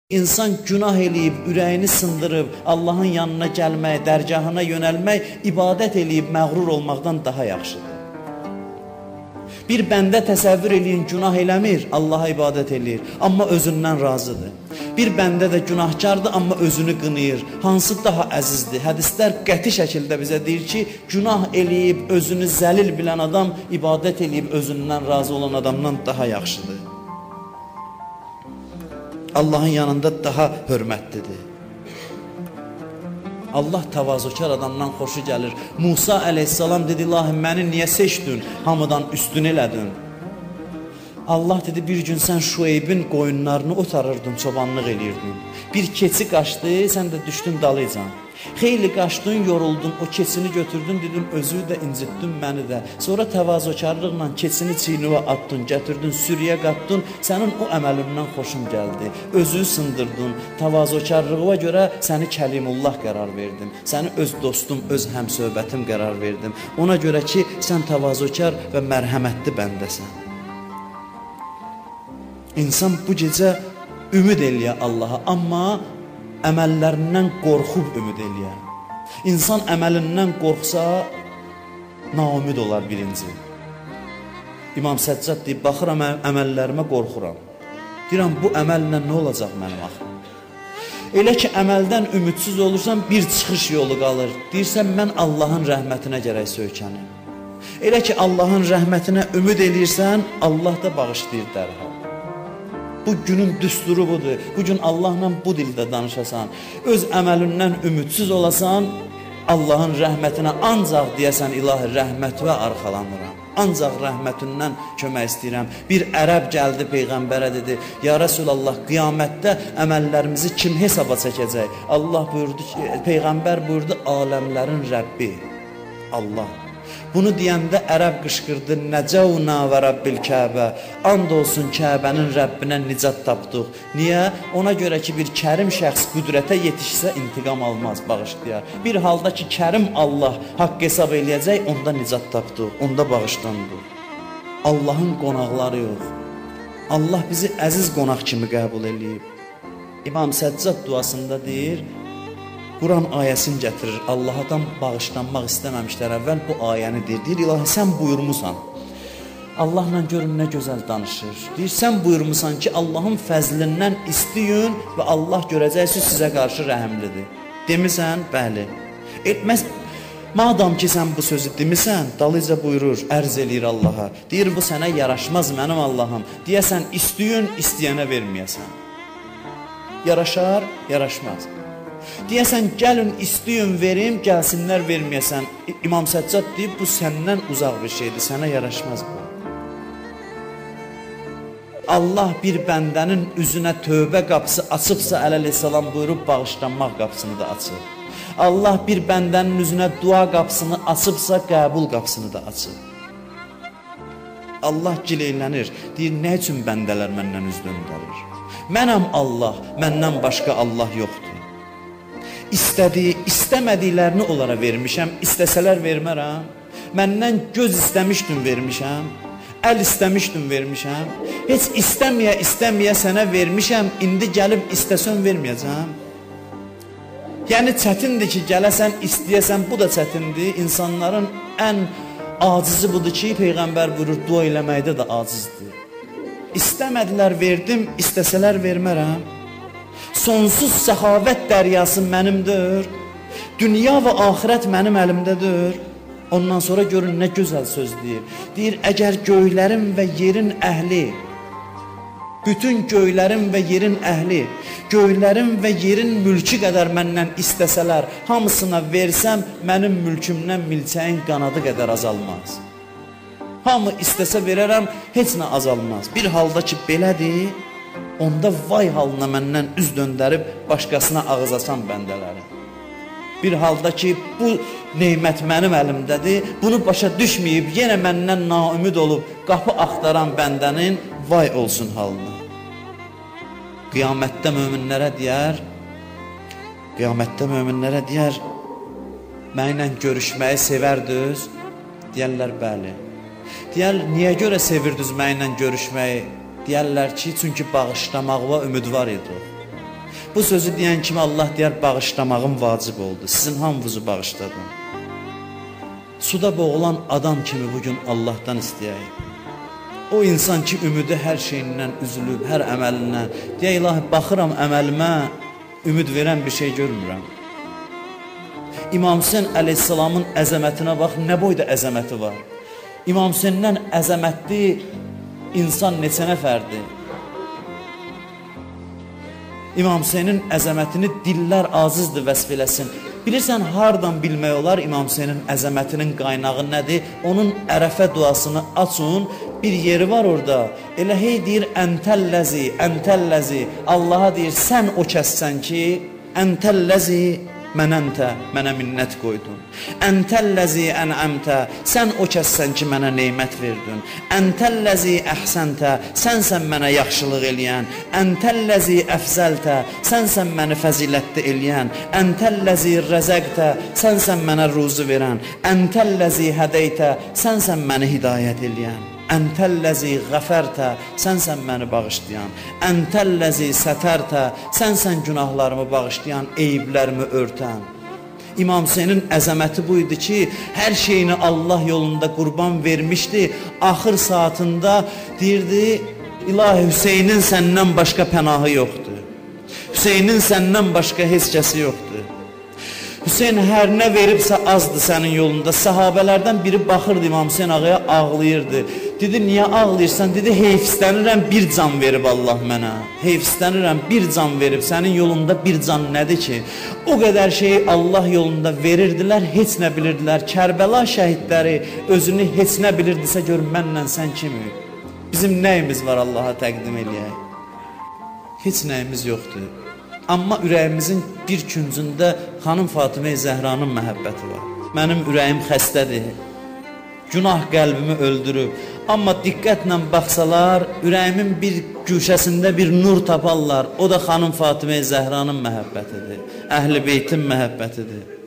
İnsan günah eləyib, ürəyini sındırıb, Allahın yanına gəlmək, dərgahına yönəlmək, ibadət eləyib, məğrur olmaqdan daha yaxşıdır. Bir bəndə təsəvvür eləyin, günah eləmir, Allaha ibadət eləyir, amma özündən razıdır. Bir bəndə də günahkardır, amma özünü qınayır. Hansı daha əzizdir? Hədislər qəti şəkildə bizə deyir ki, günah eləyib, özünü zəlil bilən adam, ibadət eləyib, özündən razı olan adamdan daha yaxşıdır. Allahın yanında daha hörmətlidir. Allah təvazökar adamdan xoşu gəlir. Musa əleyhissalam dedi, ilahi, məni niyə seçdin, hamıdan üstün elədin? Allah dedi, bir gün sən Şueybin qoyunlarını otarırdın, çobanlıq eləyirdin. Bir keçi qaçdı, sən də düşdün dalıcan. Xeyli qaçdın, yoruldun, o keçini götürdün, dedim, özü də incitdin məni də. Sonra təvazökarlıqla keçini çiynivə attın, gətirdin, sürüyə qatdın, sənin o əməlindən xoşum gəldi. Özü sındırdın, təvazökarlığına görə səni Kəlimullah qərar verdim. Səni öz dostum, öz həmsöhbətim qərar verdim. Ona görə ki, sən təvazökar və mərhəmətli bəndəsən. İnsan bu gecə ümid eləyə Allaha, amma əməllərindən qorxub ümid eləyər. İnsan əməlindən qorxsa, naumid olar birinci. İmam Səccad deyib, baxıram əməllərimə qorxuram. Deyirəm, bu əməllə nə olacaq mənim axı? Elə ki, əməldən ümidsiz olursan, bir çıxış yolu qalır. Deyirsən, mən Allahın rəhmətinə gərək söykənim. Elə ki, Allahın rəhmətinə ümid eləyirsən, Allah da bağışlayır dərhal. Bu günün düsturu budur. Bu gün Allahla bu dildə danışasan, öz əməlindən ümidsiz olasan, Allahın rəhmətinə ancaq deyəsən, ilahi, rəhmətvə arxalanıram. Ancaq rəhmətindən kömək istəyirəm. Bir ərəb gəldi Peyğəmbərə dedi, ya Rəsulallah, qiyamətdə əməllərimizi kim hesaba çəkəcək? Allah buyurdu ki, Peyğəmbər buyurdu, aləmlərin Rəbbi, Allah. Bunu deyəndə ərəb qışqırdı, nəcəvna və Rabbil Kəbə, and olsun Kəbənin Rəbbinə nicat tapdıq. Niyə? Ona görə ki, bir kərim şəxs qüdrətə yetişsə intiqam almaz, bağışlayar. Bir halda ki, kərim Allah haqq hesab eləyəcək, onda nicat tapdıq, onda bağışlandıq. Allahın qonaqları yox. Allah bizi əziz qonaq kimi qəbul eləyib. İmam Səccad duasında deyir, Quran ayəsini gətirir, Allahdan bağışlanmaq istəməmişlər əvvəl bu ayəni deyir. Deyir, ilahi, sən buyurmusan, Allahla görün nə gözəl danışır. Deyir, sən buyurmusan ki, Allahın fəzlindən istəyin və Allah görəcəksiniz sizə qarşı rəhəmlidir. Demisən? Bəli. Etməz, madam ki, sən bu sözü demisən, dalıca buyurur, ərz eləyir Allaha. Deyir, bu sənə yaraşmaz mənim Allahım. Deyəsən, istəyin, istəyənə verməyəsən. Yaraşar, yaraşmaz. Deyəsən, gəlin, istəyin, verim, gəlsinlər, verməyəsən. İmam Səccad deyib, bu səndən uzaq bir şeydir, sənə yaraşmaz bu. Allah bir bəndənin üzünə tövbə qapısı açıbsa, əleyhissalam buyurub, bağışlanmaq qapısını da açıb. Allah bir bəndənin üzünə dua qapısını açıbsa, qəbul qapısını da açıb. Allah gileylənir, deyir, nə üçün bəndələr məndən üz döndərir? Mənəm Allah, məndən başqa Allah yoxdur. İstəmədiklərini onlara vermişəm, istəsələr vermərəm. Məndən göz istəmişdim, vermişəm. Əl istəmişdim, vermişəm. Heç istəməyə sənə vermişəm, indi gəlib istəsən verməyəcəm. Yəni, çətindir ki, gələsən, istəyəsən, bu da çətindir. İnsanların ən acizi budur ki, Peyğəmbər buyurur, dua eləməkdə də acizdir. İstəmədilər, verdim, istəsələr vermərəm. Sonsuz səxavət dəryası mənimdir. Dünya və axirət mənim əlimdədir. Ondan sonra görün nə gözəl söz deyir. Deyir, əgər göylərin və yerin əhli, bütün göylərin və yerin əhli, göylərin və yerin mülkü qədər məndən istəsələr, hamısına versəm, mənim mülkümdən milçəyin qanadı qədər azalmaz. Hamı istəsə verərəm, heç nə azalmaz. Bir halda ki, belədir, onda vay halına məndən üz döndərib, başqasına ağız açan bəndələri. Bir halda ki, bu neymət mənim əlimdədir, bunu başa düşməyib, yenə məndən naümid olub, qapı axtaran bəndənin vay olsun halına. Qiyamətdə möminlərə deyər, mənlə görüşməyi sevərdiniz? Deyərlər, bəli. Deyər, niyə görə sevirdiniz mənlə görüşməyi? Deyərlər ki, çünki bağışlamaqla ümid var idi. Bu sözü deyən kimi Allah deyər, bağışlamağım vacib oldu. Sizin hamınızı bağışladım. Suda boğulan adam kimi bugün Allahdan istəyək. O insan ki, ümidi hər şeyindən üzülüb, hər əməlindən. Deyə ilahi, baxıram əməlimə, ümid verən bir şey görmürəm. İmam Hüseyin əleyhissalamın əzəmətinə bax, nə boyda əzəməti var. İmam Hüseyndən əzəmətli insan neçə nəfərdir? İmam Hüseynin əzəmətini dillər azizdir vəsf eləsin. Bilirsən, hardan bilmək olar İmam Hüseynin əzəmətinin qaynağı nədir? Onun ərəfə duasını açın, bir yeri var orada. Elə hey deyir, əntəlləzi. Allaha deyir, sən o kəssən ki, əntəlləzi mənə minnət qoydun. Əntəlləzi ənəmtə, sən o kəssən ki, mənə neymət verdin. Əntəlləzi əhsəntə, sənsən mənə yaxşılıq eləyən. Əntəlləzi əfzəltə, sənsən məni fəzilətli eləyən. Əntəlləzi rəzəqtə, sənsən mənə ruzu verən. Əntəlləzi hədəytə, sənsən məni hidayət eləyən. Əntəlləzi qəfərtə, sənsən məni bağışlayan. Əntəlləzi sətərtə, sənsən günahlarımı bağışlayan, eyiblərimi örtən. İmam Hüseynin əzəməti bu idi ki, hər şeyini Allah yolunda qurban vermişdi. Axır saatında deyirdi, ilahi Hüseynin səndən başqa pənahı yoxdur. Hüseynin səndən başqa heç kəsi yoxdur. Hüseyin hər nə veribsə azdır sənin yolunda. Sahabələrdən biri baxırdı İmam Hüseyin ağaya, ağlayırdı. Dedi, niyə ağlayırsan? Dedi, heyfistənirəm, bir can verib Allah mənə. Heyfistənirəm, bir can verib. Sənin yolunda bir can nədir ki? O qədər şeyi Allah yolunda verirdilər, heç nə bilirdilər. Kərbəla şəhidləri özünü heç nə bilirdisə, gör mənlə sən kimi. Bizim nəyimiz var Allaha təqdim eləyək? Heç nəyimiz yoxdur. Amma ürəyimizin bir küncündə xanım Fatimə-i Zəhranın məhəbbəti var. Mənim ürəyim xəstədir. Günah qəlbimi öldürüb. Amma diqqətlə baxsalar, ürəyimin bir güşəsində bir nur taparlar. O da xanım Fatimə-i Zəhranın məhəbbətidir. Əhl-i Beytin məhəbbətidir.